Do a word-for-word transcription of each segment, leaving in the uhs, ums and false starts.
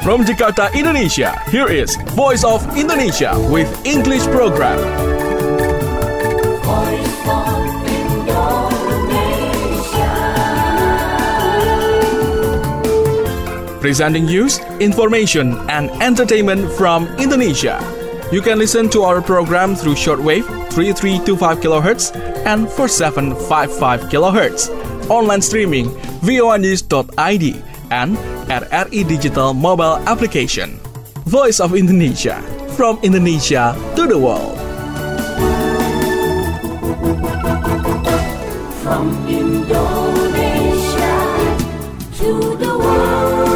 From Jakarta, Indonesia, here is Voice of Indonesia with English program. Voice of Indonesia. Presenting news, information, and entertainment from Indonesia. You can listen to our program through shortwave three three two five kilohertz and four seven five five kilohertz. Online streaming voa news dot I D and R R I Digital mobile application. Voice of Indonesia, from Indonesia to the world. From Indonesia to the world.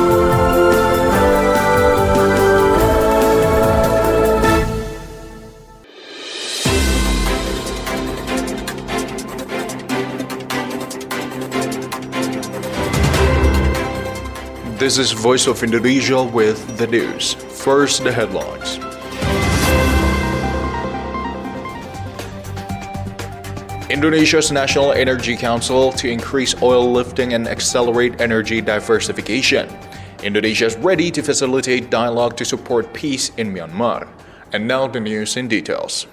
This is Voice of Indonesia with the news. First, the headlines. Indonesia's National Energy Council to increase oil lifting and accelerate energy diversification. Indonesia is ready to facilitate dialogue to support peace in Myanmar. And now the news in details.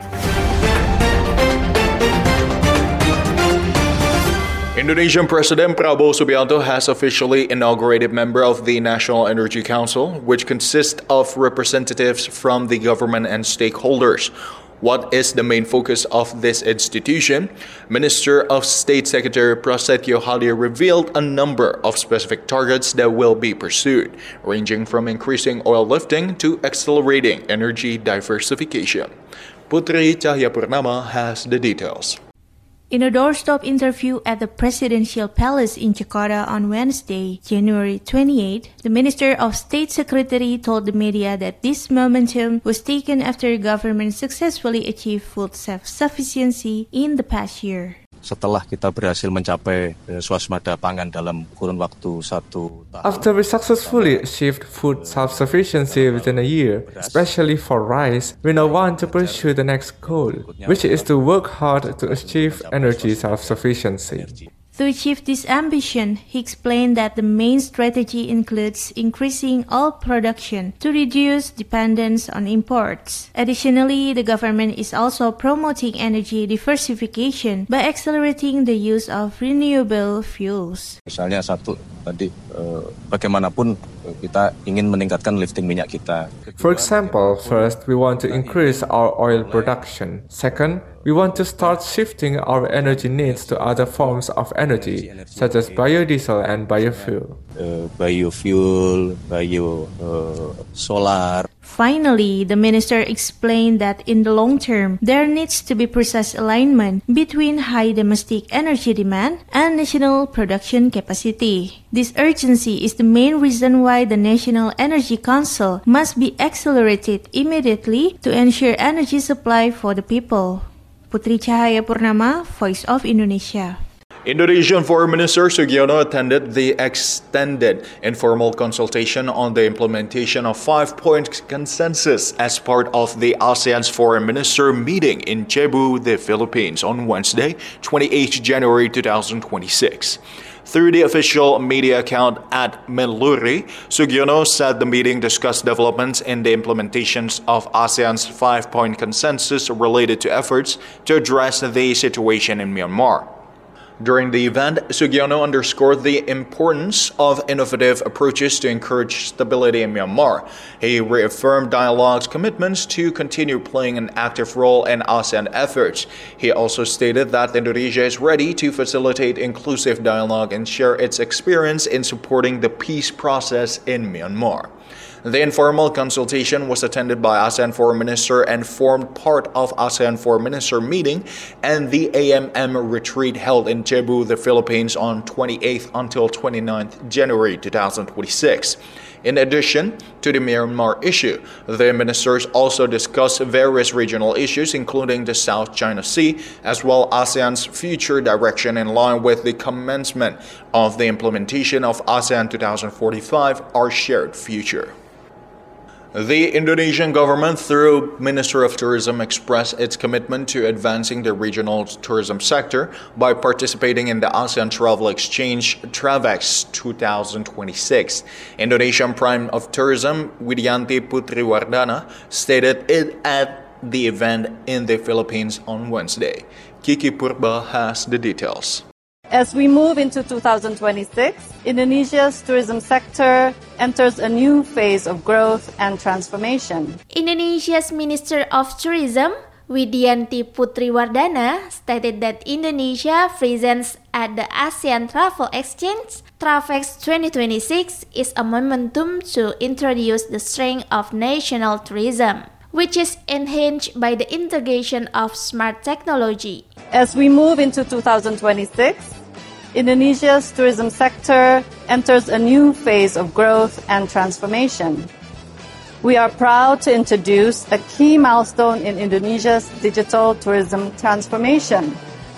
Indonesian President Prabowo Subianto has officially inaugurated member of the National Energy Council, which consists of representatives from the government and stakeholders. What is the main focus of this institution? Minister of State Secretary Prasetyo Hadi revealed a number of specific targets that will be pursued, ranging from increasing oil lifting to accelerating energy diversification. Putri Cahyapurnama has the details. In a doorstop interview at the Presidential Palace in Jakarta on Wednesday, January twenty-eighth, the Minister of State Secretary told the media that this momentum was taken after the government successfully achieved food self-sufficiency in the past year. Setelah kita berhasil mencapai swasembada pangan dalam kurun waktu satu tahun. After we successfully achieved food self-sufficiency within a year, especially for rice, we now want to pursue the next goal, which is to work hard to achieve energy self-sufficiency. To achieve this ambition, he explained that the main strategy includes increasing oil production to reduce dependence on imports. Additionally, the government is also promoting energy diversification by accelerating the use of renewable fuels. Misalnya satu tadi eh, bagaimanapun kita ingin meningkatkan lifting minyak kita. For example, first we want to increase our oil production. Second, we want to start shifting our energy needs to other forms of energy, such as biodiesel and biofuel. Uh, biofuel, bio, uh, solar. Finally, the minister explained that in the long term, there needs to be precise alignment between high domestic energy demand and national production capacity. This urgency is the main reason why the National Energy Council must be accelerated immediately to ensure energy supply for the people. Putri Cahyapurnama, Voice of Indonesia. Indonesian Foreign Minister Sugiono attended the extended informal consultation on the implementation of five-point consensus as part of the ASEAN's foreign minister meeting in Cebu, the Philippines on Wednesday, twenty-eighth January twenty twenty-six. Through the official media account at Menluri, Sugiono said the meeting discussed developments in the implementations of ASEAN's five-point consensus related to efforts to address the situation in Myanmar. During the event, Sugiono underscored the importance of innovative approaches to encourage stability in Myanmar. He reaffirmed dialogue's commitments to continue playing an active role in ASEAN efforts. He also stated that Indonesia is ready to facilitate inclusive dialogue and share its experience in supporting the peace process in Myanmar. The informal consultation was attended by ASEAN Foreign Minister and formed part of ASEAN Foreign Minister meeting and the A M M retreat held in Cebu, the Philippines on twenty-eighth until twenty-ninth January twenty twenty-six. In addition to the Myanmar issue, the ministers also discussed various regional issues including the South China Sea, as well as ASEAN's future direction in line with the commencement of the implementation of ASEAN twenty forty-five, Our Shared Future. The Indonesian government, through Minister of Tourism, expressed its commitment to advancing the regional tourism sector by participating in the ASEAN Travel Exchange TRAVEX twenty twenty-six. Indonesian Prime of Tourism Widianti Putriwardana stated it at the event in the Philippines on Wednesday. Kiki Purba has the details. As we move into two thousand twenty-six, Indonesia's tourism sector enters a new phase of growth and transformation. Indonesia's Minister of Tourism, Widianti Putriwardana, stated that Indonesia presence at the ASEAN Travel Exchange TRAVEX twenty twenty-six is a momentum to introduce the strength of national tourism, which is enhanced by the integration of smart technology. As we move into two thousand twenty-six, Indonesia's tourism sector enters a new phase of growth and transformation. We are proud to introduce a key milestone in Indonesia's digital tourism transformation,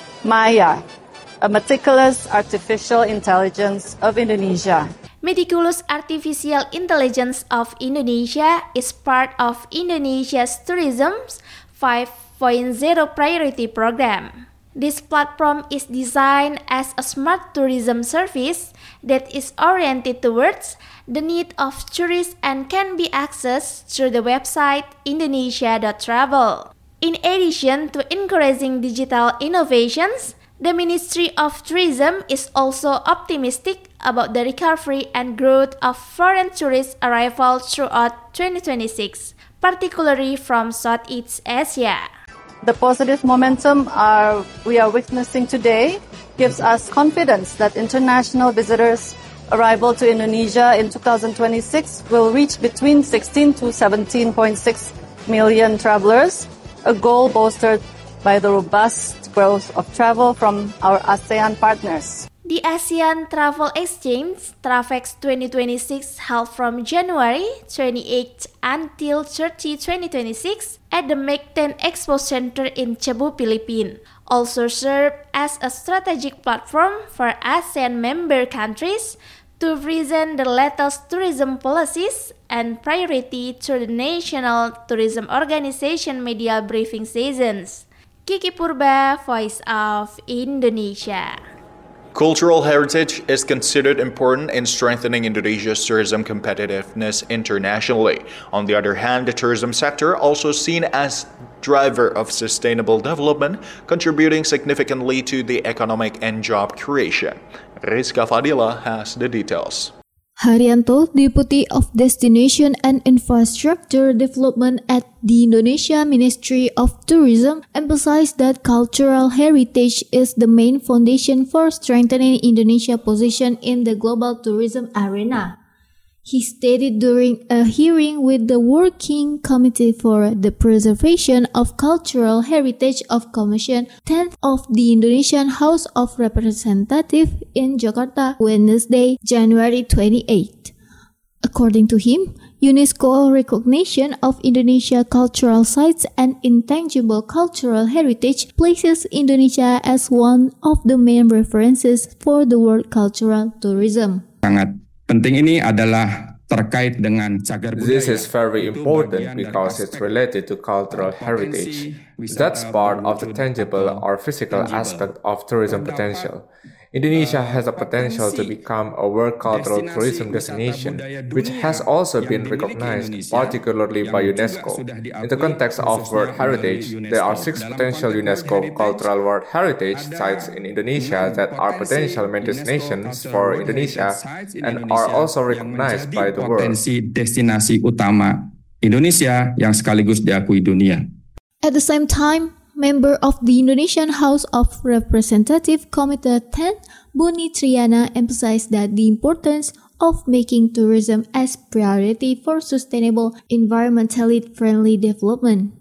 Maya, a meticulous artificial intelligence of Indonesia. Meticulous Artificial Intelligence of Indonesia is part of Indonesia's Tourism's five point oh priority program. This platform is designed as a smart tourism service that is oriented towards the need of tourists and can be accessed through the website indonesia dot travel. In addition to encouraging digital innovations, the Ministry of Tourism is also optimistic about the recovery and growth of foreign tourist arrival throughout twenty twenty-six, particularly from Southeast Asia. The positive momentum our, we are witnessing today gives us confidence that international visitors' arrival to Indonesia in two thousand twenty-six will reach between sixteen to seventeen point six million travelers, a goal bolstered by the robust growth of travel from our ASEAN partners. The ASEAN Travel Exchange TRAVEX twenty twenty-six held from January twenty-eighth until thirtieth, twenty twenty-six at the Mactan Expo Center in Cebu, Philippines, also served as a strategic platform for ASEAN member countries to present the latest tourism policies and priority through the National Tourism Organization media briefing seasons. Kiki Purba, Voice of Indonesia. Cultural heritage is considered important in strengthening Indonesia's tourism competitiveness internationally. On the other hand, the tourism sector, also seen as driver of sustainable development, contributing significantly to the economic and job creation. Rizka Fadila has the details. Haryanto, Deputy of Destination and Infrastructure Development at the Indonesia Ministry of Tourism, emphasized that cultural heritage is the main foundation for strengthening Indonesia's position in the global tourism arena. He stated during a hearing with the Working Committee for the Preservation of Cultural Heritage of Commission tenth of the Indonesian House of Representatives in Jakarta, Wednesday, January twenty-eighth. According to him, UNESCO recognition of Indonesia cultural sites and intangible cultural heritage places Indonesia as one of the main references for the world cultural tourism. Sangat penting ini adalah terkait dengan cagar budaya. This is very important because it's related to cultural heritage. That's part of the tangible or physical aspect of tourism potential. Indonesia has a potential to become a world cultural tourism destination, which has also been recognized, particularly by UNESCO. In the context of World Heritage, there are six potential UNESCO Cultural World Heritage sites in Indonesia that are potential main destinations for Indonesia and are also recognized by the world. Potensi destinasi utama Indonesia yang sekaligus diakui dunia. At the same time, member of the Indonesian House of Representatives Committee ten, Buni Triana, emphasized that the importance of making tourism as priority for sustainable, environmentally friendly development.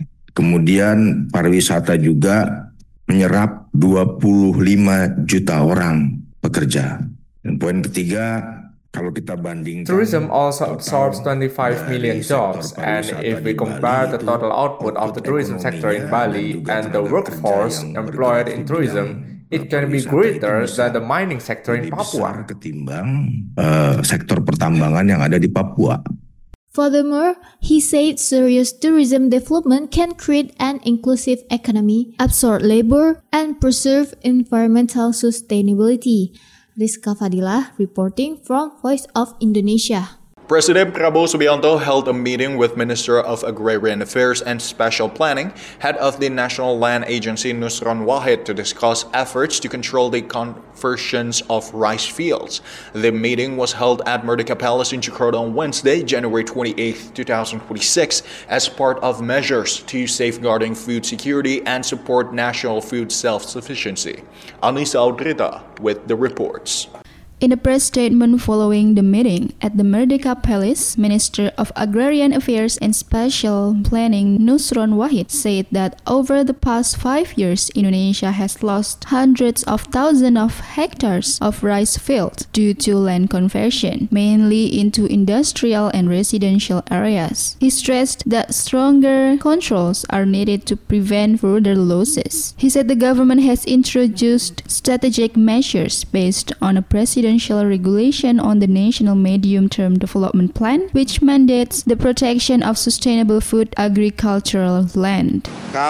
Kemudian pariwisata juga menyerap dua puluh lima juta orang pekerja. Dan poin ketiga, kalau kita bandingkan, tourism also absorbs twenty-five million jobs, and if we compare the total output of the tourism sector in Bali and the workforce employed in tourism, it can be greater than the mining sector in Papua. ketimbang uh, sektor pertambangan yang ada di Papua. Furthermore, he said serious tourism development can create an inclusive economy, absorb labor, and preserve environmental sustainability. Rizka Fadilah reporting from Voice of Indonesia. President Prabowo Subianto held a meeting with Minister of Agrarian Affairs and Special Planning, head of the National Land Agency Nusron Wahid, to discuss efforts to control the conversions of rice fields. The meeting was held at Merdeka Palace in Jakarta on Wednesday, January twenty-eighth, twenty twenty-six, as part of measures to safeguarding food security and support national food self-sufficiency. Anissa Audrita with the reports. In a press statement following the meeting at the Merdeka Palace, Minister of Agrarian Affairs and Special Planning Nusron Wahid said that over the past five years, Indonesia has lost hundreds of thousands of hectares of rice fields due to land conversion, mainly into industrial and residential areas. He stressed that stronger controls are needed to prevent further losses. He said the government has introduced strategic measures based on a presidential regulation on the National Medium-Term Development Plan, which mandates the protection of sustainable food agricultural land.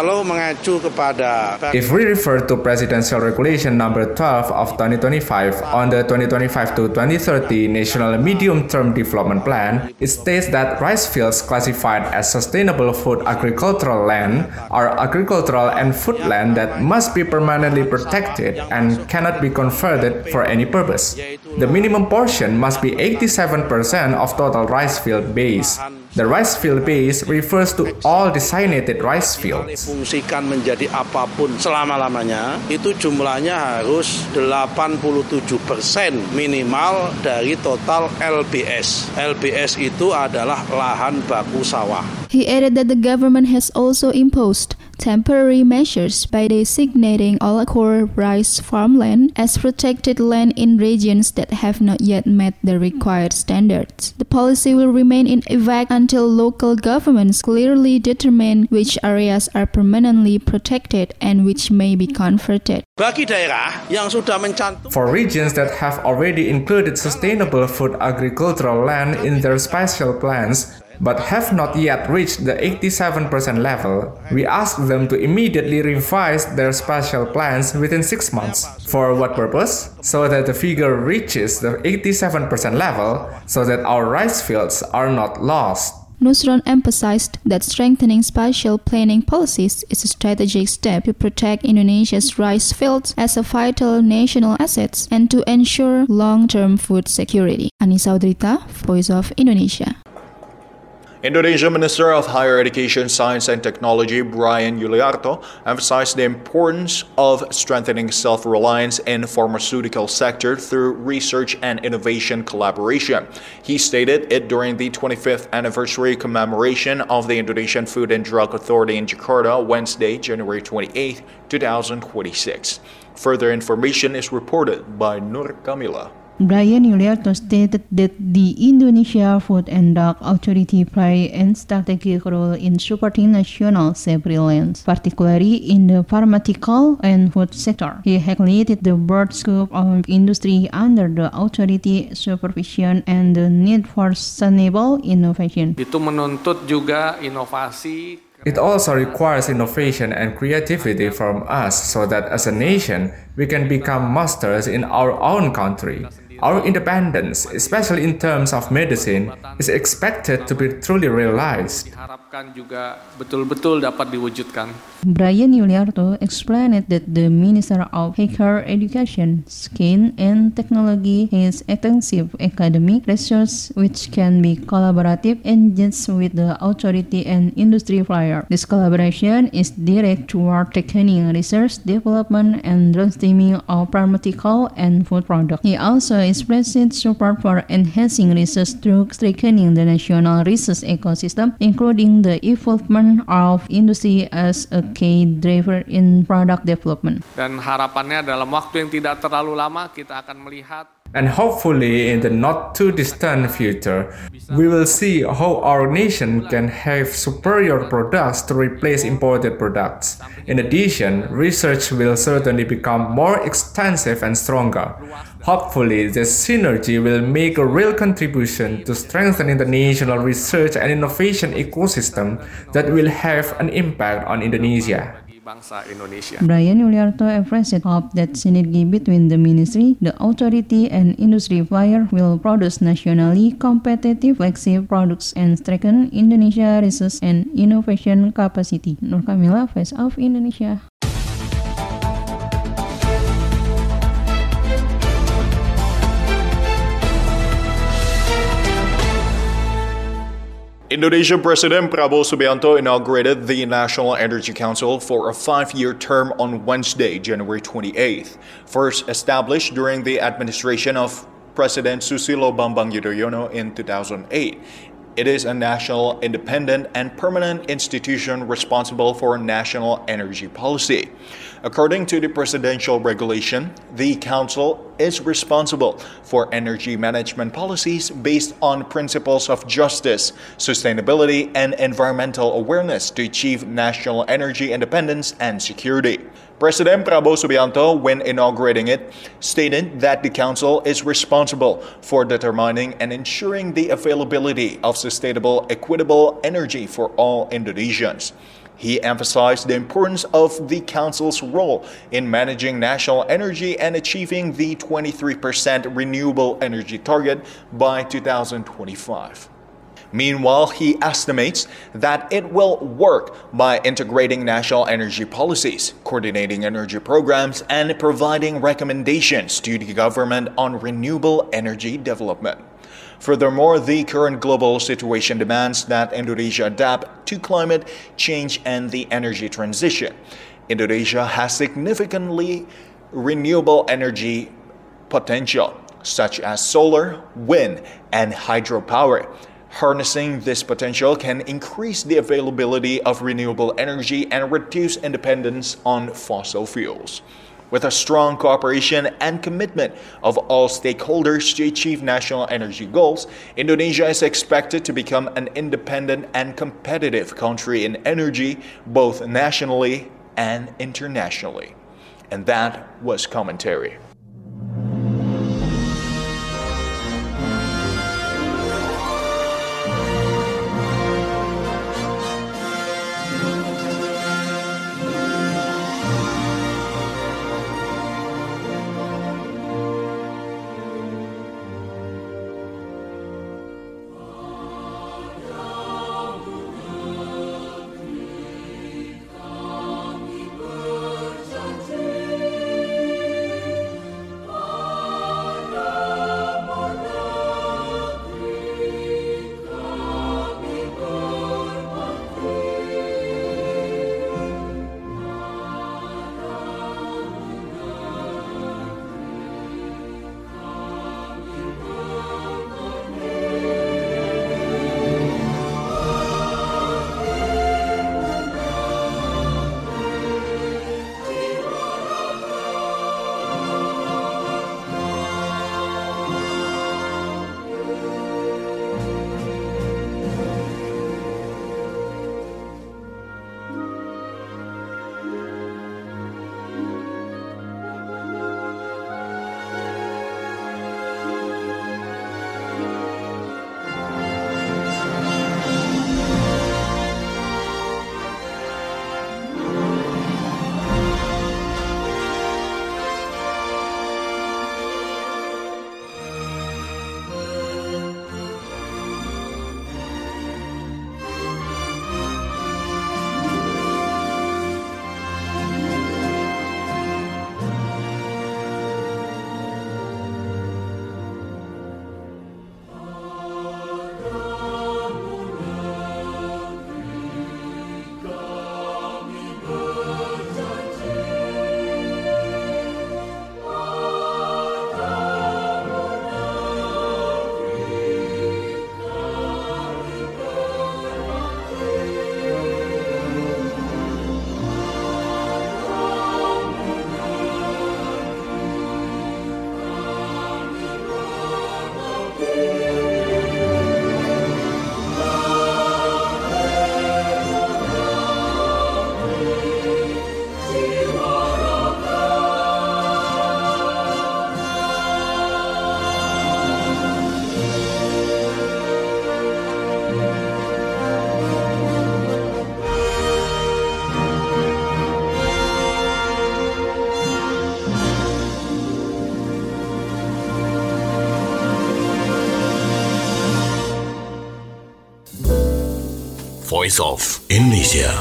If we refer to Presidential Regulation number twelve of twenty twenty-five on the twenty twenty-five to twenty thirty National Medium-Term Development Plan, it states that rice fields classified as sustainable food agricultural land are agricultural and food land that must be permanently protected and cannot be converted for any purpose. The minimum portion must be eighty-seven percent of total rice field base. The rice field base refers to all designated rice fields. Difungsikan menjadi apapun selama-lamanya, itu jumlahnya harus delapan puluh tujuh persen minimal dari total L B S. L B S itu adalah lahan baku sawah. He added that the government has also imposed temporary measures by designating all core rice farmland as protected land in regions that have not yet met the required standards. The policy will remain in effect until local governments clearly determine which areas are permanently protected and which may be converted. Bagi daerah yang sudah mencantum For regions that have already included sustainable food agricultural land in their special plans, but have not yet reached the eighty-seven percent level, we ask them to immediately revise their special plans within six months. For what purpose? So that the figure reaches the eighty-seven percent level, so that our rice fields are not lost. Nusron emphasized that strengthening special planning policies is a strategic step to protect Indonesia's rice fields as a vital national asset and to ensure long-term food security. Anissa Audrita, Voice of Indonesia. Indonesia Minister of Higher Education, Science and Technology Brian Yuliarto emphasized the importance of strengthening self-reliance in the pharmaceutical sector through research and innovation collaboration. He stated it during the twenty-fifth anniversary commemoration of the Indonesian Food and Drug Authority in Jakarta, Wednesday, January twenty-eighth, twenty twenty-six. Further information is reported by Nur Kamila. Brian Yuliarto stated that the Indonesia Food and Drug Authority plays a strategic role in supporting national self-reliance, particularly in the pharmaceutical and food sector. He highlighted the broad scope of industry under the authority supervision and the need for sustainable innovation. Itu menuntut juga inovasi. It also requires innovation and creativity from us so that as a nation, we can become masters in our own country. Our independence, especially in terms of medicine, is expected to be truly realized. Diharapkan juga betul-betul dapat diwujudkan. Brian Yuliarto explained that the Minister of Higher Education, Science and Technology has extensive academic research which can be collaborative engaged with the authority and industry players. This collaboration is directed toward tackling research, development, and downstreaming of pharmaceutical and food products. He also expressed support for enhancing research through strengthening the national research ecosystem, including the involvement of industry as a key driver in product development. Dan harapannya dalam waktu yang tidak terlalu lama kita akan melihat And hopefully, in the not too distant future, we will see how our nation can have superior products to replace imported products. In addition, research will certainly become more extensive and stronger. Hopefully, this synergy will make a real contribution to strengthening the national research and innovation ecosystem that will have an impact on Indonesia. Bangsa Indonesia. Brian Yuliarto expressed hope that synergy between the ministry, the authority, and industry player will produce nationally competitive, flexible products and strengthen Indonesia research and innovation capacity. Nur Kamila, Voice of Indonesia. Indonesian President Prabowo Subianto inaugurated the National Energy Council for a five-year term on Wednesday, January twenty-eighth. First established during the administration of President Susilo Bambang Yudhoyono in two thousand eight. It is a national, independent, and permanent institution responsible for national energy policy. According to the presidential regulation, the Council is responsible for energy management policies based on principles of justice, sustainability, and environmental awareness to achieve national energy independence and security. President Prabowo Subianto, when inaugurating it, stated that the Council is responsible for determining and ensuring the availability of sustainable, equitable energy for all Indonesians. He emphasized the importance of the Council's role in managing national energy and achieving the twenty-three percent renewable energy target by two thousand twenty-five. Meanwhile, he estimates that it will work by integrating national energy policies, coordinating energy programs, and providing recommendations to the government on renewable energy development. Furthermore, the current global situation demands that Indonesia adapt to climate change and the energy transition. Indonesia has significantly renewable energy potential, such as solar, wind, and hydropower. Harnessing this potential can increase the availability of renewable energy and reduce dependence on fossil fuels. With a strong cooperation and commitment of all stakeholders to achieve national energy goals, Indonesia is expected to become an independent and competitive country in energy, both nationally and internationally. And that was commentary. Voice of Indonesia.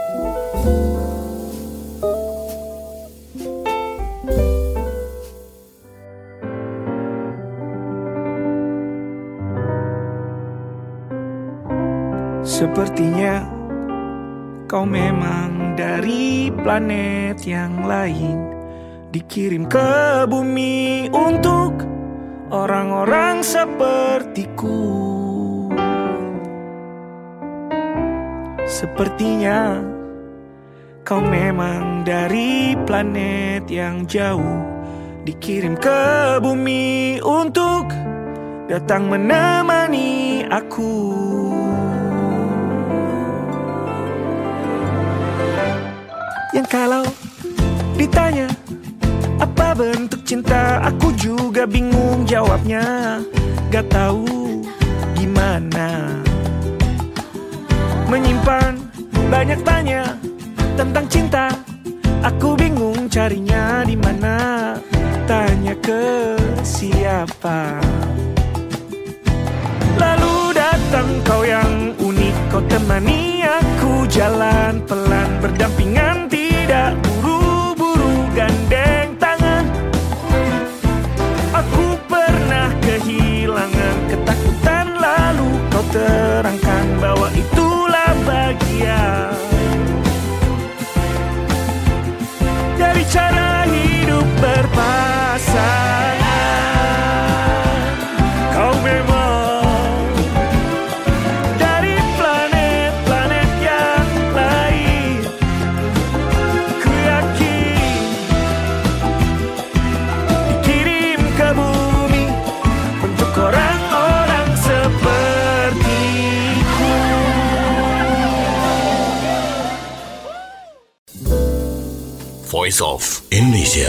Sepertinya kau memang dari planet yang lain, dikirim ke bumi untuk orang-orang sepertiku. Sepertinya kau memang dari planet yang jauh, dikirim ke bumi untuk datang menemani aku. Yang kalau ditanya apa bentuk cinta, aku juga bingung jawabnya. Gak tahu gimana menyimpan banyak tanya tentang cinta. Aku bingung carinya di mana. Tanya ke siapa. Lalu datang kau yang unik, kau temani aku jalan pelan berdampingan, tidak buru-buru gandeng tangan. Aku pernah kehilangan ketakutan, lalu kau terangkan bahwa itulah bahagia dari cara hidup berpasangan. Kau memang dari planet-planet yang lain. Ku yakin dikirim ke bumi untuk orang-orang sepertiku. Voice of Indonesia.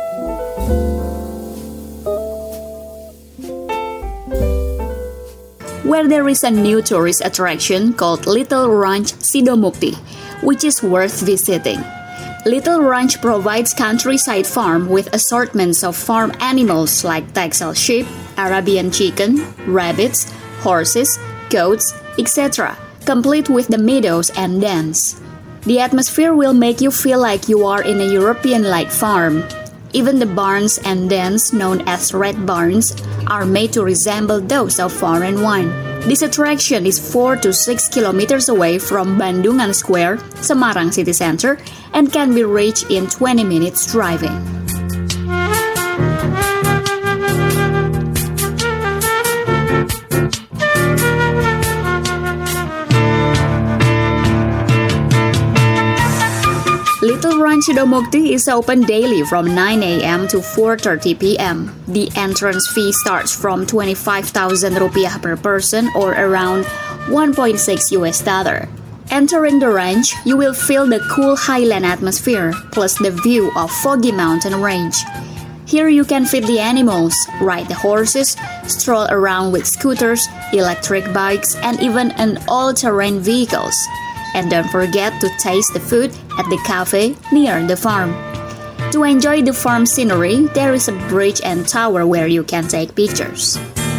Where there is a new tourist attraction called Little Ranch Sidomukti, which is worth visiting. Little Ranch provides countryside farm with assortments of farm animals like Texel sheep, Arabian chicken, rabbits, horses, goats, et cetera, complete with the meadows and dens. The atmosphere will make you feel like you are in a European-like farm. Even the barns and dens, known as red barns, are made to resemble those of foreign wine. This attraction is four to six kilometers away from Bandungan Square, Semarang city center, and can be reached in twenty minutes driving. Little Ranch Sidomukti is open daily from nine a.m. to four thirty p.m. The entrance fee starts from twenty-five thousand rupiah per person, or around one point six U S dollar. Entering the ranch, you will feel the cool highland atmosphere, plus the view of foggy mountain range. Here you can feed the animals, ride the horses, stroll around with scooters, electric bikes, and even an all-terrain vehicles. And don't forget to taste the food at the cafe near the farm. To enjoy the farm scenery, there is a bridge and tower where you can take pictures.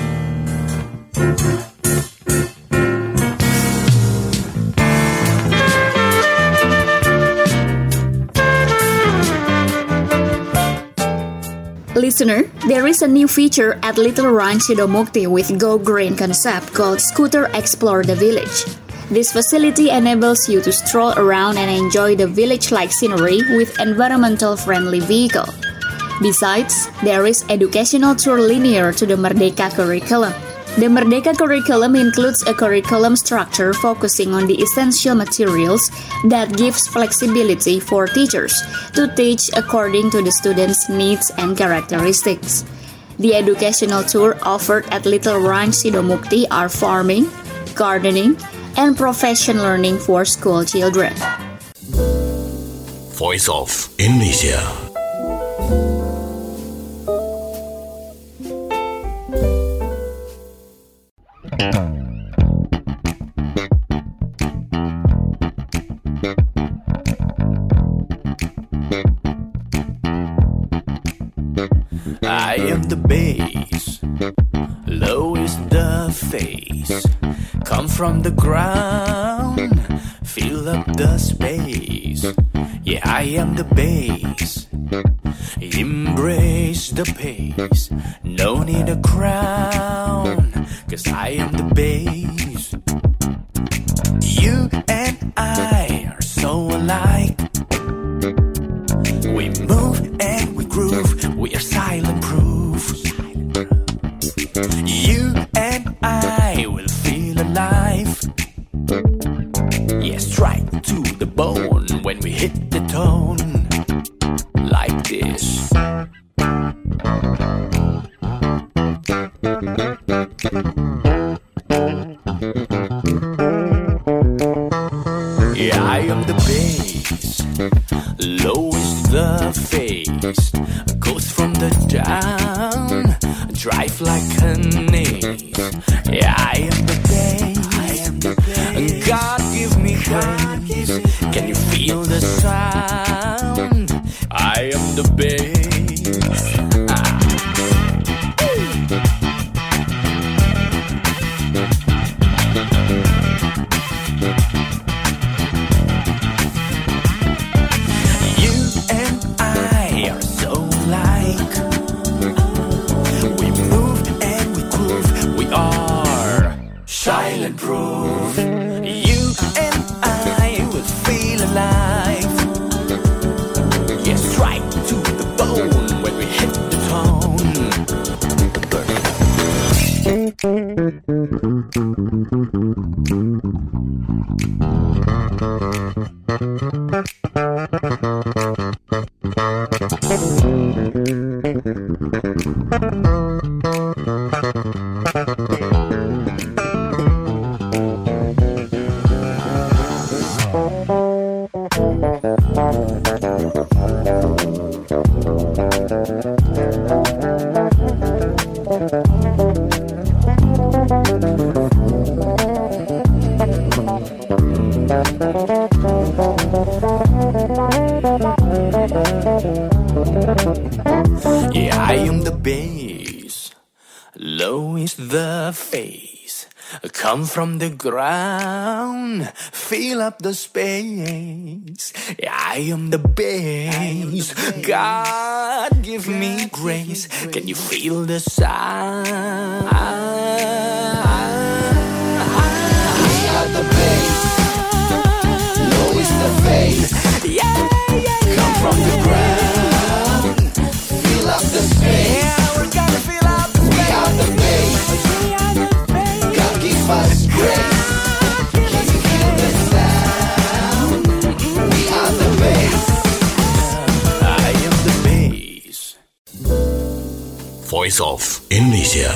Listener, there is a new feature at Little Ranch Sidomukti with Go Green concept called Scooter Explore the Village. This facility enables you to stroll around and enjoy the village-like scenery with environmental-friendly vehicle. Besides, there is educational tour linear to the Merdeka curriculum. The Merdeka curriculum includes a curriculum structure focusing on the essential materials that gives flexibility for teachers to teach according to the students' needs and characteristics. The educational tour offered at Little Ranch Sidomukti are farming, gardening, and profession learning for school children. Voice of Indonesia. I am the bass, low is the face, come from the ground. ground, fill up the space. Yeah, I am the bass. Embrace the pace. No need a crown, cause I am the bass. You and I are so alike. We move and we groove. We are silent proof. You and I will feel alive. Yeah, strike to the bone when we hit the tone. Like this. Yeah, I am the bass. Low is the face. Goes from the down. Drive like an ace. Yeah, I am the bass. I am the bass. God give me grace. Can you feel the sound? I am the bass. Ah. You and I are so alike. We move and we groove. We are silent proof. You and I will feel alive. Yes, strike to the bone when we hit the tone. Yeah, I am the bass. Low is the face. Come from the ground. Fill up the space. Yeah, I am the bass. God give me grace. Can you feel the sound? We are the bass. Low is the face. Yeah, yeah, come from the ground. Fill up the space. Yeah, we're gonna fill up the space. We are the bass. God give us grace. Can you feel the sound? We are the bass. I am the bass. Voice of Indonesia.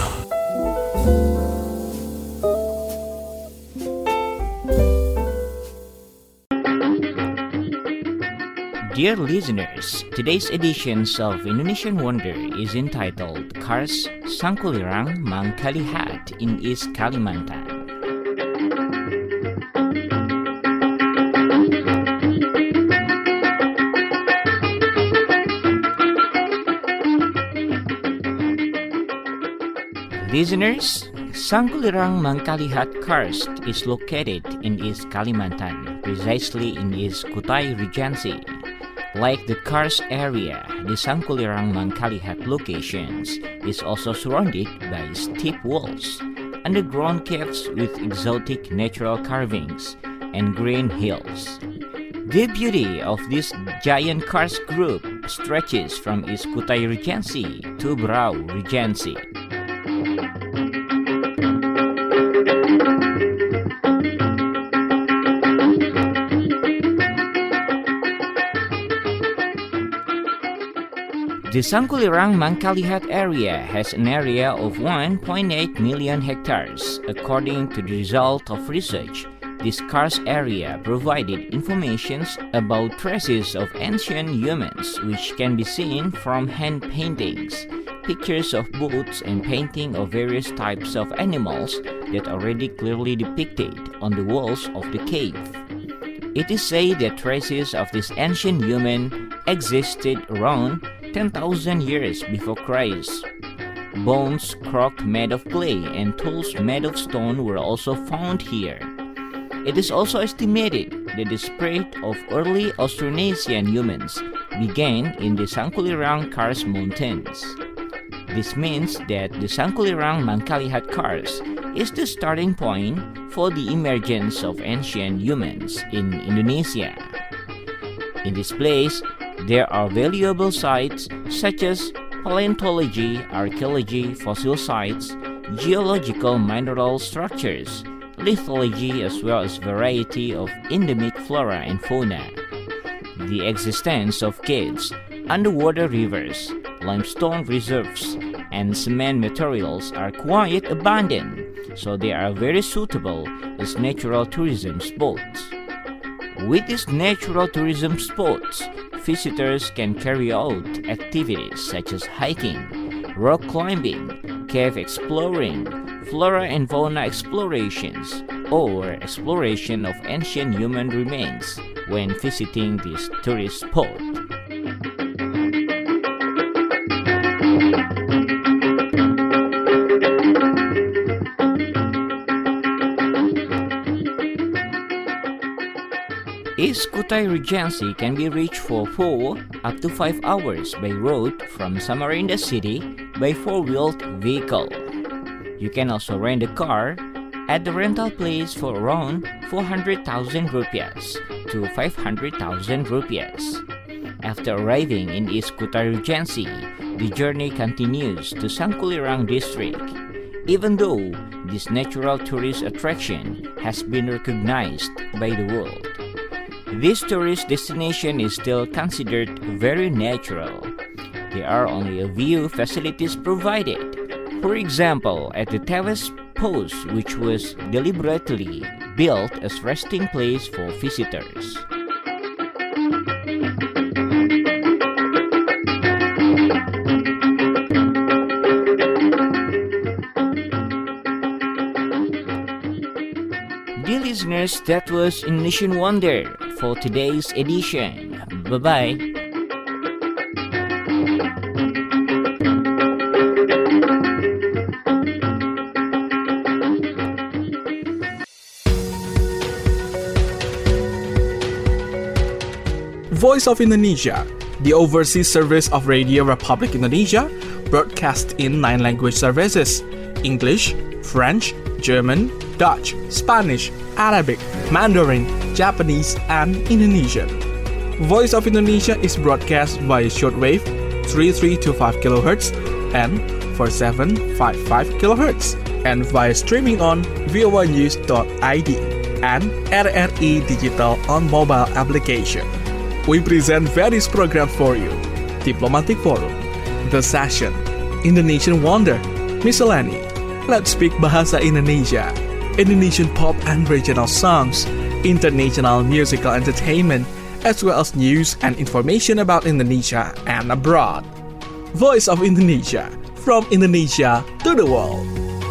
Dear listeners, today's editions of Indonesian Wonder is entitled Cars Sangkulirang Mangkalihat in East Kalimantan. Listeners, Sangkulirang Mangkalihat Karst is located in East Kalimantan, precisely in East Kutai Regency. Like the Kars area, the Sangkulirang Mangkalihat locations is also surrounded by steep walls, underground caves with exotic natural carvings, and green hills. The beauty of this giant Kars group stretches from East Kutai Regency to Berau Regency. The Sangkulirang Mangkalihat area has an area of one point eight million hectares. According to the result of research, this Kars area provided information about traces of ancient humans which can be seen from hand paintings, pictures of boats, and painting of various types of animals that are already clearly depicted on the walls of the cave. It is said that traces of this ancient human existed around ten thousand years before Christ. Bones, crock made of clay, and tools made of stone were also found here. It is also estimated that the spread of early Austronesian humans began in the Sangkulirang Kars Mountains. This means that the Sangkulirang Mangkalihat Kars is the starting point for the emergence of ancient humans in Indonesia. In this place, there are valuable sites such as paleontology, archaeology, fossil sites, geological mineral structures, lithology, as well as variety of endemic flora and fauna. The existence of caves, underwater rivers, limestone reserves, and cement materials are quite abundant, so they are very suitable as natural tourism spots. With these natural tourism spots, visitors can carry out activities such as hiking, rock climbing, cave exploring, flora and fauna explorations, or exploration of ancient human remains when visiting this tourist spot. East Kutai Regency can be reached for four up to five hours by road from Samarinda City by four-wheeled vehicle. You can also rent a car at the rental place for around four hundred thousand rupiahs to five hundred thousand rupiahs. After arriving in East Kutai Regency, the journey continues to Sangkulirang district. Even though this natural tourist attraction has been recognized by the world, this tourist destination is still considered very natural. There are only a few facilities provided. For example, at the Tewes Post, which was deliberately built as resting place for visitors. Dear listeners, that was Indonesian Wonder for today's edition. Bye-bye. Voice of Indonesia, the overseas service of Radio Republic Indonesia, broadcast in nine language services: English, French, German, Dutch, Spanish, Arabic, Mandarin, Japanese, and Indonesian. Voice of Indonesia is broadcast via shortwave three three two five kilohertz and four seven five five kilohertz, and via streaming on voa news dot I D and R R I Digital on mobile application. We present various programs for you: Diplomatic Forum, The Session, Indonesian Wonder, Miscellany, Let's Speak Bahasa Indonesia, Indonesian pop and regional songs, international musical entertainment, as well as news and information about Indonesia and abroad. Voice of Indonesia, from Indonesia to the world.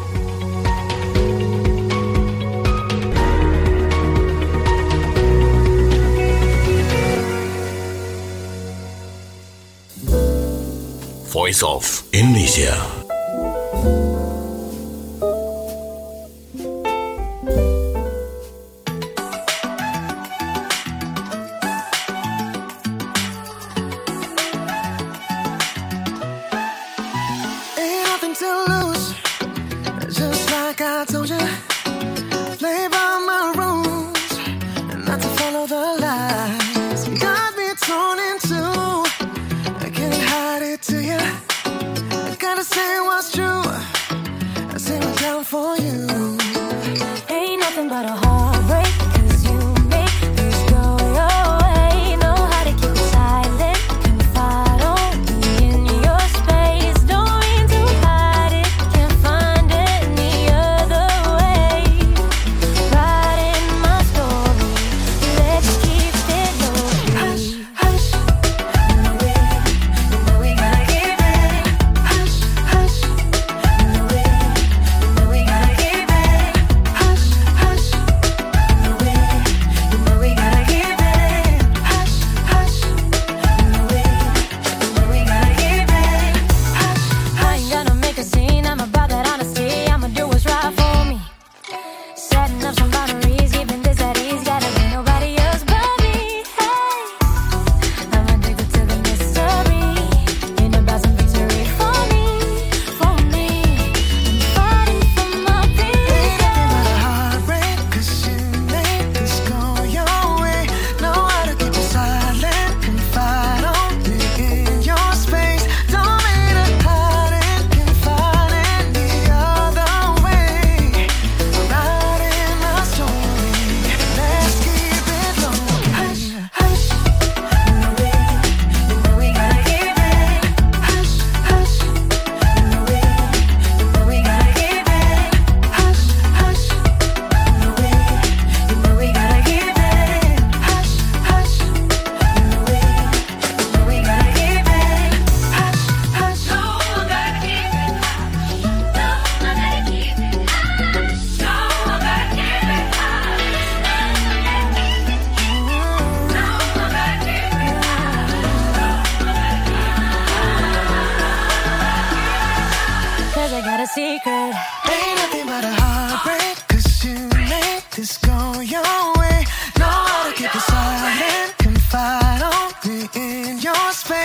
Voice of Indonesia. Give it.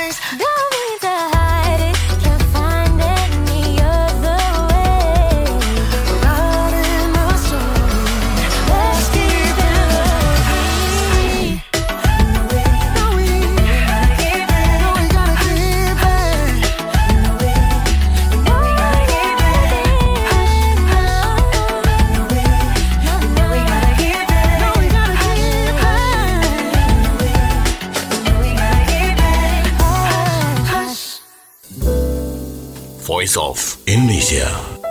feelings, don't mean to hide it. Can't find any other way. God in my soul, let's keep it low-key. No, we gotta keep it. No, we gotta keep it. No, we gotta keep it. No, we gotta keep it. No, we gotta keep it. Voice of Indonesia.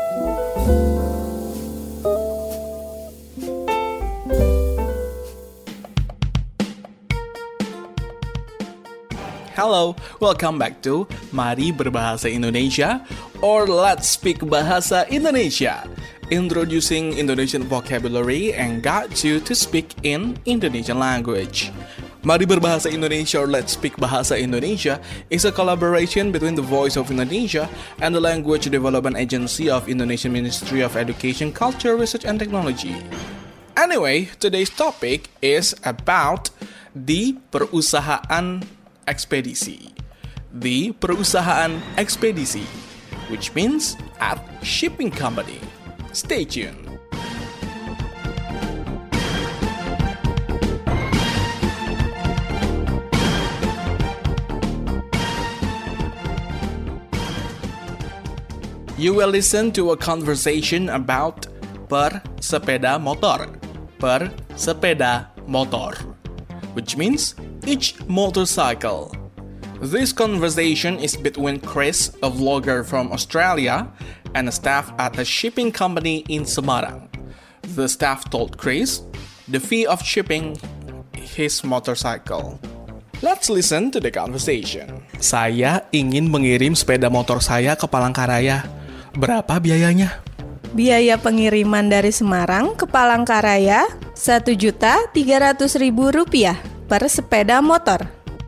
Hello, welcome back to Mari Berbahasa Indonesia or Let's Speak Bahasa Indonesia. Introducing Indonesian vocabulary and guide you to speak in Indonesian language. Mari Berbahasa Indonesia or Let's Speak Bahasa Indonesia is a collaboration between the Voice of Indonesia and the Language Development Agency of Indonesian Ministry of Education, Culture, Research and Technology. Anyway, today's topic is about the perusahaan ekspedisi. The perusahaan ekspedisi, which means at shipping company. Stay tuned. You will listen to a conversation about per sepeda motor. Per sepeda motor, which means each motorcycle. This conversation is between Chris, a vlogger from Australia, and a staff at a shipping company in Semarang. The staff told Chris the fee of shipping his motorcycle. Let's listen to the conversation. Saya ingin mengirim sepeda motor saya ke Palangkaraya. Berapa biayanya? Biaya pengiriman dari Semarang ke Palangkaraya satu juta tiga ratus ribu rupiah per sepeda motor.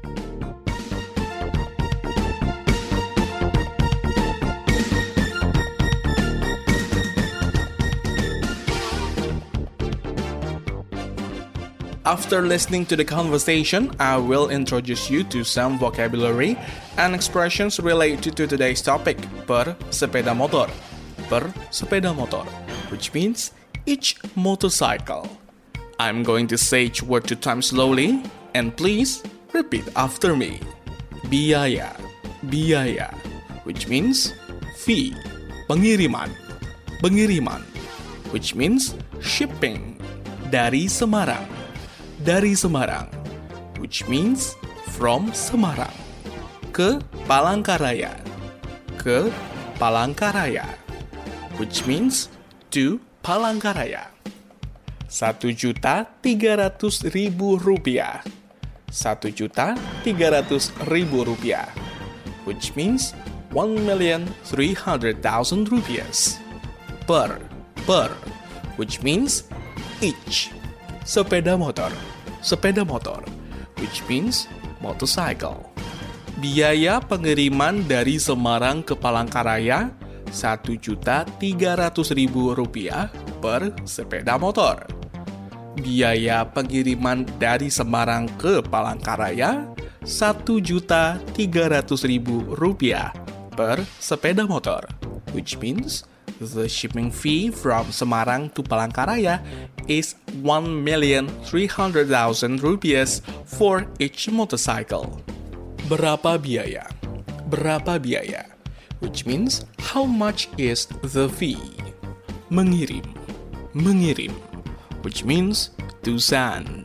After listening to the conversation, I will introduce you to some vocabulary and expressions related to today's topic, per sepeda motor. Per sepeda motor, which means each motorcycle. I'm going to say each word two times slowly, and please repeat after me. Biaya, biaya, which means fee. Pengiriman, pengiriman, which means shipping. Dari Semarang, dari Semarang, which means from Semarang. Ke Palangkaraya, ke Palangkaraya, which means to Palangkaraya. Satu juta tiga ratus ribu rupiah. Satu juta tiga ratus ribu rupiah, which means one million three hundred thousand rupiahs. Per, per, which means each. Sepeda motor, sepeda motor, which means motorcycle. Biaya pengiriman dari Semarang ke Palangkaraya satu juta tiga ratus ribu rupiah per sepeda motor. Biaya pengiriman dari Semarang ke Palangkaraya satu juta tiga ratus ribu rupiah per sepeda motor, which means the shipping fee from Semarang to Palangkaraya is one million three hundred thousand rupiahs for each motorcycle. Berapa biaya? Berapa biaya? Which means how much is the fee? Mengirim, mengirim, which means to send.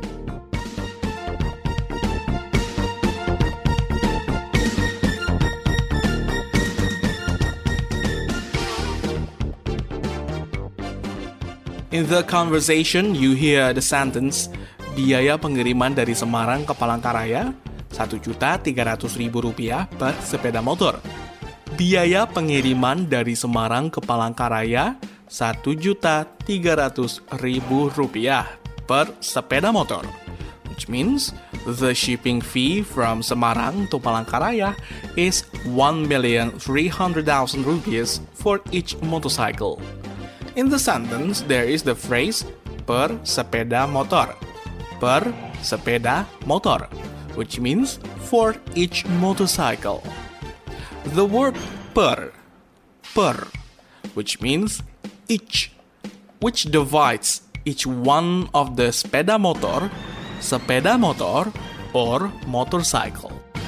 In the conversation, you hear the sentence, biaya pengiriman dari Semarang ke Palangkaraya satu juta tiga ratus ribu rupiah per sepeda motor. Biaya pengiriman dari Semarang ke Palangkaraya satu juta tiga ratus ribu rupiah per sepeda motor. Which means the shipping fee from Semarang to Palangkaraya is one million three hundred thousand rupees for each motorcycle. In the sentence, there is the phrase per sepeda motor. Per sepeda motor, which means for each motorcycle. The word per, per, which means each, which divides each one of the sepeda motor, sepeda motor, or motorcycle.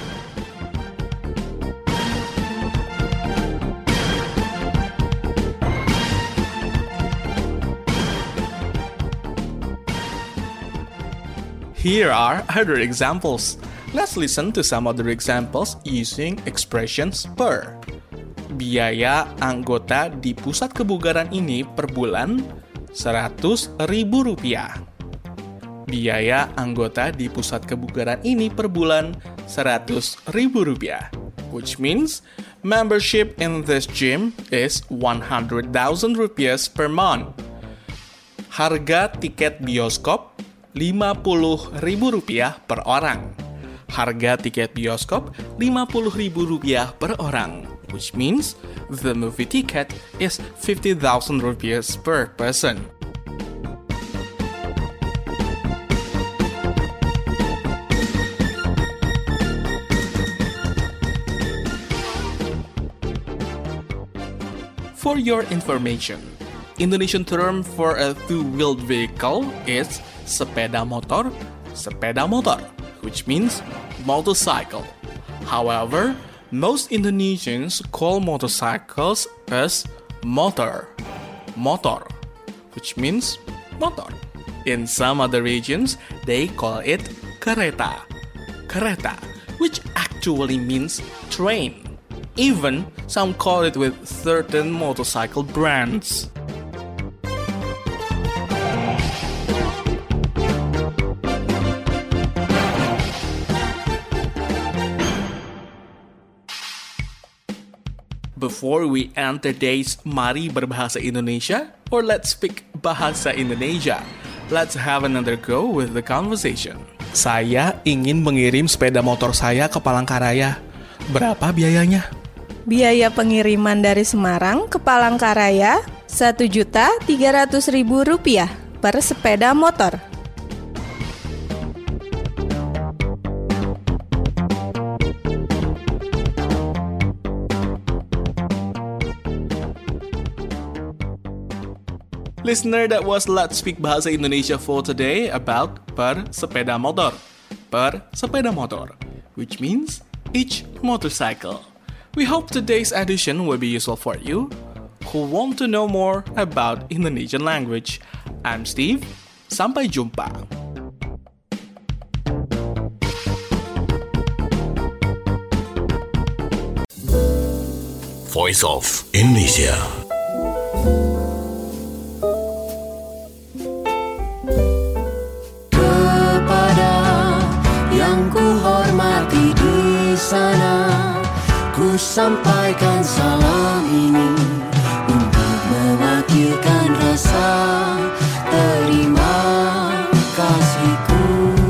Here are other examples. Let's listen to some other examples using expressions per. Biaya anggota di pusat kebugaran ini per bulan seratus ribu rupiah. Biaya anggota di pusat kebugaran ini per bulan seratus ribu rupiah. Which means membership in this gym is one hundred thousand rupiahs per month. Harga tiket bioskop lima puluh ribu rupiah per orang. Harga tiket bioskop lima puluh ribu rupiah per orang, which means the movie ticket is fifty thousand rupiahs per person. For your information, Indonesian term for a two-wheeled vehicle is sepeda motor, sepeda motor, which means motorcycle. However, most Indonesians call motorcycles as motor, motor, which means motor. In some other regions, they call it kereta, kereta, which actually means train. Even some call it with certain motorcycle brands. Before we end today's Mari Berbahasa Indonesia, or Let's Speak Bahasa Indonesia, let's have another go with the conversation. Saya ingin mengirim sepeda motor saya ke Palangkaraya. Berapa biayanya? Biaya pengiriman dari Semarang ke Palangkaraya satu juta tiga ratus ribu rupiah per sepeda motor. Listener, that was Let's Speak Bahasa Indonesia for today about per sepeda motor. Per sepeda motor, which means each motorcycle. We hope today's edition will be useful for you who want to know more about Indonesian language. I'm Steve. Sampai jumpa. Voice of Indonesia. Sana, ku sampaikan salam ini untuk mewakilkan rasa terima kasihku.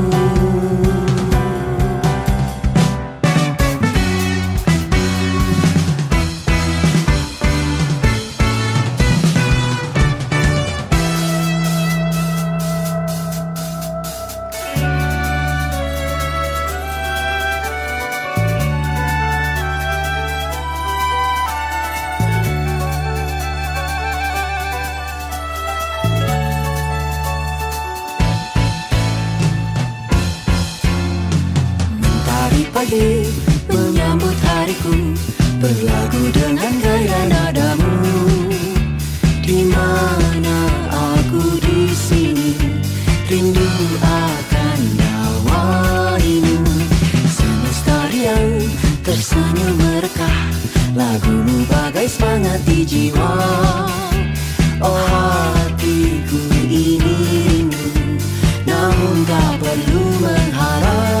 Pagi menyambut hariku, berlagu dengan gaya nadamu. Di mana aku di sini, rindu akan nyawaimu. Semesta riang tersenyum merekah, lagumu bagai semangat di jiwa. Oh hatiku ini rindu, namun tak perlu mengharap.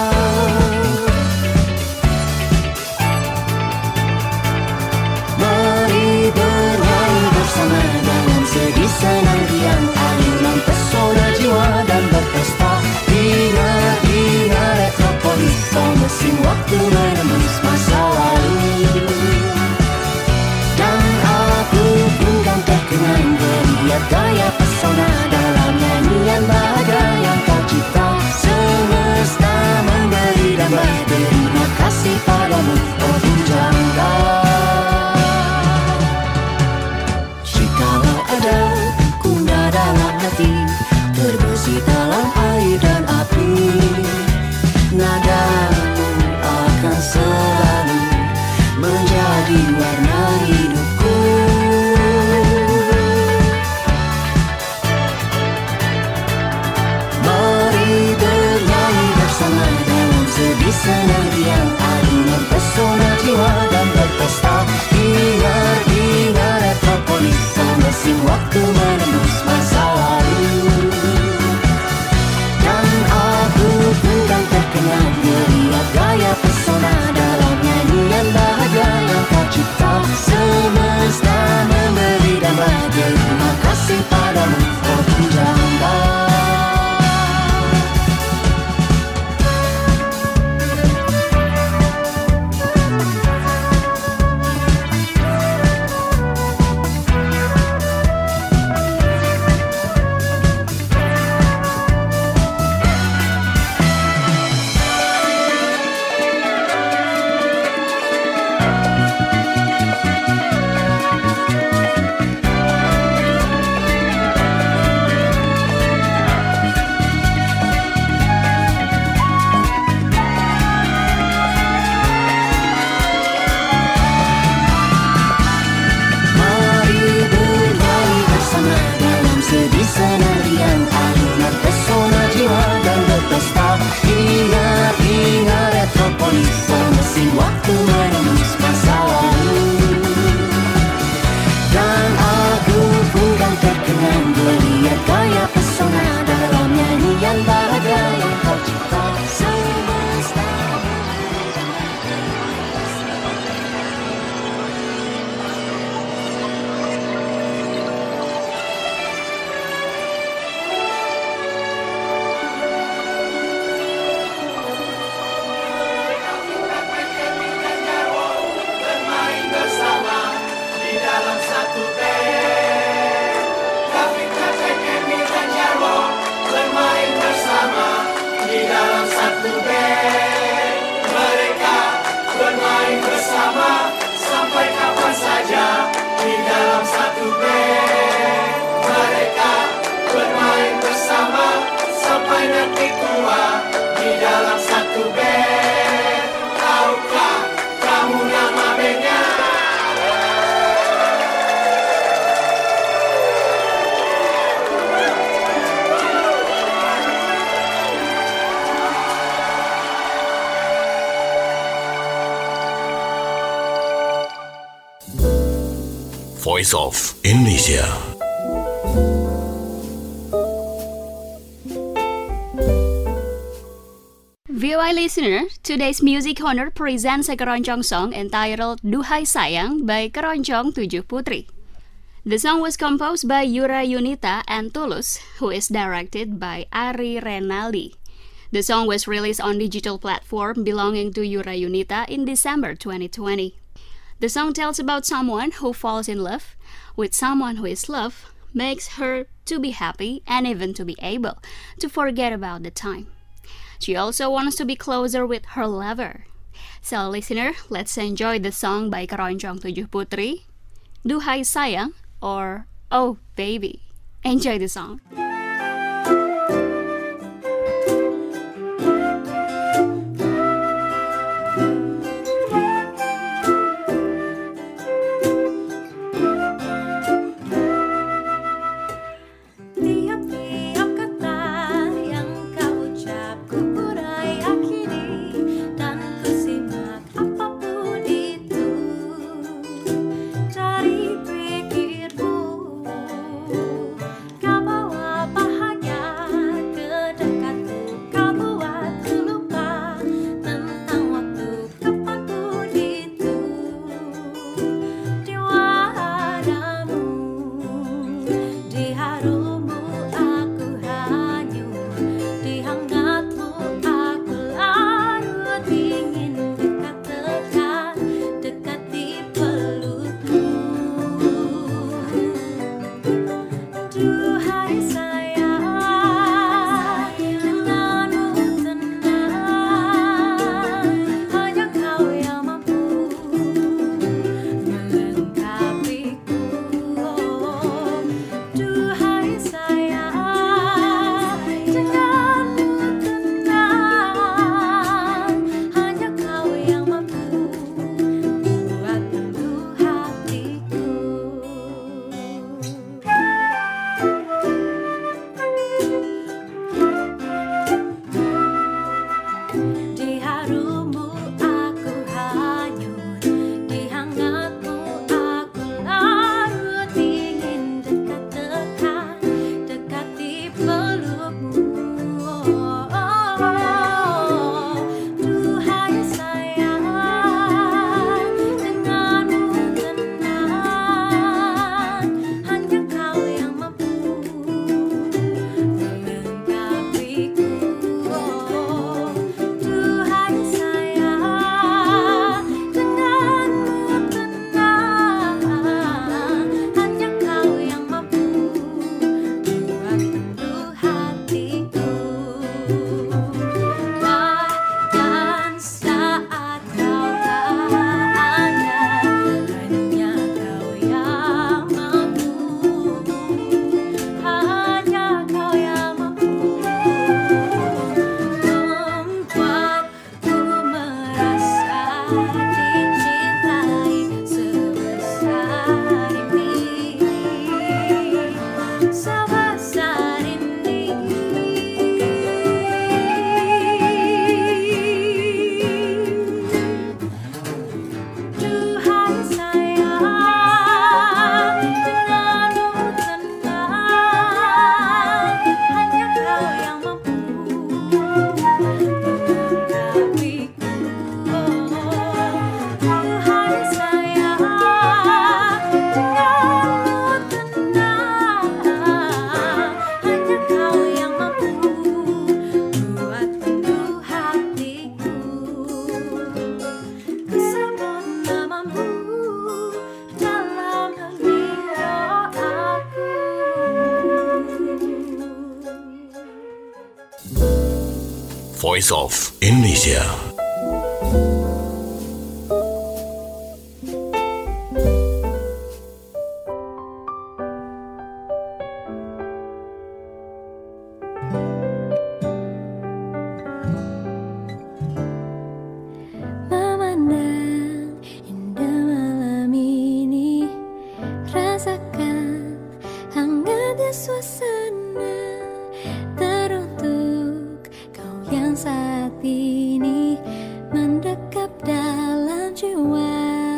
Bersama dalam segi senang riang, ayunan pesona jiwa dan berpesta. Ingat-ingat metropolis, oh mesin waktu menembus masa lalu. Dan aku pun kan terkenang melihat gaya pesona dalam nyanyian bahagia yang kau cipta. senarian alunan pesona jiwa dan berpesta. Ingat-ingat metropolis semesin waktu menembus masa lalu. Dan aku pun kan terkenang melihat gaya pesona dalam nyanyian bahagia yang kau cipta semesta. Bermain bersama di dalam satu band. David Patrick Emi dan Jarwo bermain bersama di dalam satu band. Mereka bermain bersama sampai kapan saja di dalam satu band. Mereka bermain bersama sampai nanti tua di dalam satu band. Tahukah kamu nama bandnya? Voice of Indonesia. V O I listener, today's Music Honor presents a keroncong song entitled Duhai Sayang by Keroncong Tujuh Putri. The song was composed by Yura Yunita and Tulus, who is directed by Ari Renaldi. The song was released on digital platform belonging to Yura Yunita in December twenty twenty. The song tells about someone who falls in love with someone who is loved, makes her to be happy and even to be able to forget about the time. She also wants to be closer with her lover. So listener, let's enjoy the song by Keroncong Tujuh Putri, Duhai Sayang or Oh Baby. Enjoy the song. Tiap-tiap kata yang kau ucap ku urai akhiri dan ku simak apapun itu dari pikirmu. Kau bawa bahagia ke dekatku, kau buatku lupa tentang waktu kapanpun itu. Di wadamu, di harummu aku hanyut, di hangatmu aku larut, ingin dekat-dekat, dekat di pelukmu. Duhai sayang, denganmu tenang, hanya kau yang mampu melengkapiku. Duhai sayang, denganmu tenang, hanya kau yang mampu buat teduh hatiku. Di harummu aku hanyut, di hangatmu aku larut, ingin dekat-dekat, dekat di pelukmu. Duhai sayang, denganmu tenang, hanya kau yang mampu melengkapiku. Duhai sayang, denganmu tenang, hanya kau yang mampu buat teduh hatiku. Bahkan saat kau tak ada, hanya kau yang mampu, hanya kau yang mampu membuatku merasa dicintai sebesar ini, sebesar Voice of Indonesia. Memandang indah malam ini, rasakan hangatnya suasana. Teruntuk kau yang saat ini mendekap dalam jiwa.